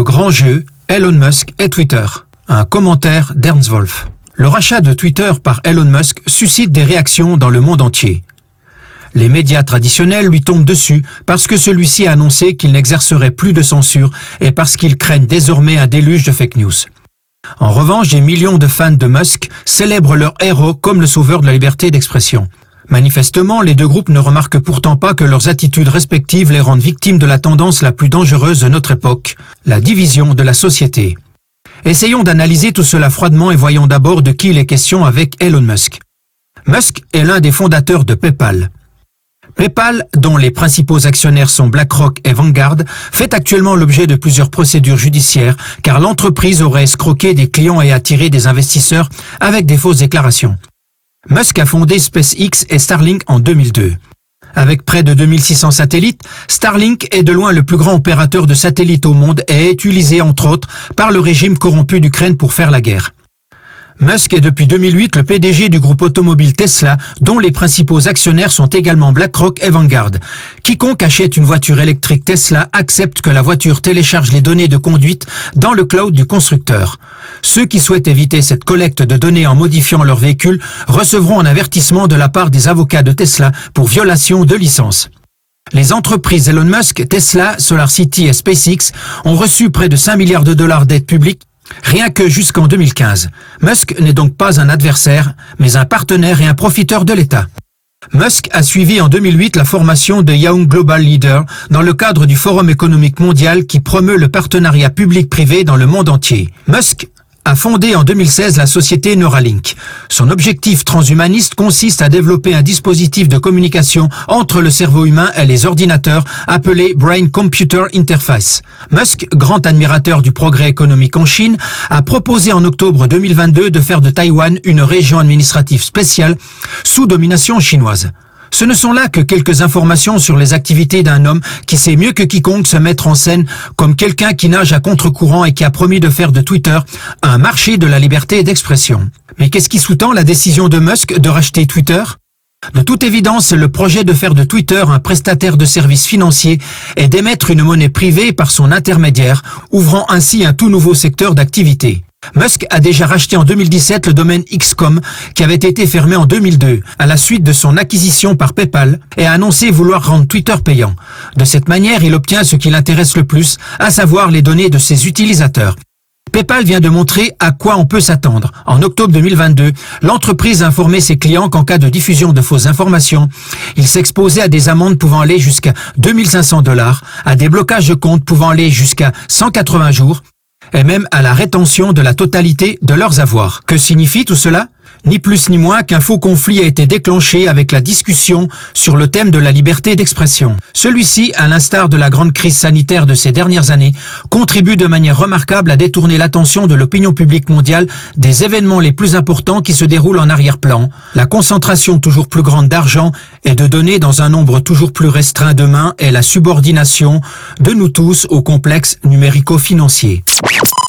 grand jeu, Elon Musk et Twitter. Un commentaire d'Ernst Wolf. Le rachat de Twitter par Elon Musk suscite des réactions dans le monde entier. Les médias traditionnels lui tombent dessus parce que celui-ci a annoncé qu'il n'exercerait plus de censure et parce qu'ils craignent désormais un déluge de fake news. En revanche, des millions de fans de Musk célèbrent leur héros comme le sauveur de la liberté d'expression. Manifestement, les deux groupes ne remarquent pourtant pas que leurs attitudes respectives les rendent victimes de la tendance la plus dangereuse de notre époque, la division de la société. Essayons d'analyser tout cela froidement et voyons d'abord de qui il est question avec Elon Musk. Musk est l'un des fondateurs de PayPal. PayPal, dont les principaux actionnaires sont BlackRock et Vanguard, fait actuellement l'objet de plusieurs procédures judiciaires car l'entreprise aurait escroqué des clients et attiré des investisseurs avec des fausses déclarations. Musk a fondé SpaceX et Starlink en 2002. Avec près de 2600 satellites, Starlink est de loin le plus grand opérateur de satellites au monde et est utilisé entre autres par le régime corrompu d'Ukraine pour faire la guerre. Musk est depuis 2008 le PDG du groupe automobile Tesla, dont les principaux actionnaires sont également BlackRock et Vanguard. Quiconque achète une voiture électrique Tesla accepte que la voiture télécharge les données de conduite dans le cloud du constructeur. Ceux qui souhaitent éviter cette collecte de données en modifiant leur véhicule recevront un avertissement de la part des avocats de Tesla pour violation de licence. Les entreprises Elon Musk, Tesla, SolarCity et SpaceX ont reçu près de 5 milliards de dollars d'aide publique rien que jusqu'en 2015. Musk n'est donc pas un adversaire, mais un partenaire et un profiteur de l'État. Musk a suivi en 2008 la formation de Young Global Leader dans le cadre du Forum économique mondial qui promeut le partenariat public-privé dans le monde entier. Musk a fondé en 2016 la société Neuralink. Son objectif transhumaniste consiste à développer un dispositif de communication entre le cerveau humain et les ordinateurs appelé Brain Computer Interface. Musk, grand admirateur du progrès économique en Chine, a proposé en octobre 2022 de faire de Taïwan une région administrative spéciale sous domination chinoise. Ce ne sont là que quelques informations sur les activités d'un homme qui sait mieux que quiconque se mettre en scène comme quelqu'un qui nage à contre-courant et qui a promis de faire de Twitter un marché de la liberté d'expression. Mais qu'est-ce qui sous-tend la décision de Musk de racheter Twitter ? De toute évidence, le projet de faire de Twitter un prestataire de services financiers et d'émettre une monnaie privée par son intermédiaire, ouvrant ainsi un tout nouveau secteur d'activité. Musk a déjà racheté en 2017 le domaine X.com qui avait été fermé en 2002 à la suite de son acquisition par PayPal et a annoncé vouloir rendre Twitter payant. De cette manière, il obtient ce qui l'intéresse le plus, à savoir les données de ses utilisateurs. PayPal vient de montrer à quoi on peut s'attendre. En octobre 2022, l'entreprise a informé ses clients qu'en cas de diffusion de fausses informations, il s'exposait à des amendes pouvant aller jusqu'à 2500 $, à des blocages de comptes pouvant aller jusqu'à 180 jours, et même à la rétention de la totalité de leurs avoirs. Que signifie tout cela ? Ni plus ni moins qu'un faux conflit a été déclenché avec la discussion sur le thème de la liberté d'expression. Celui-ci, à l'instar de la grande crise sanitaire de ces dernières années, contribue de manière remarquable à détourner l'attention de l'opinion publique mondiale des événements les plus importants qui se déroulent en arrière-plan, la concentration toujours plus grande d'argent et de données dans un nombre toujours plus restreint de mains et la subordination de nous tous au complexe numérico-financier.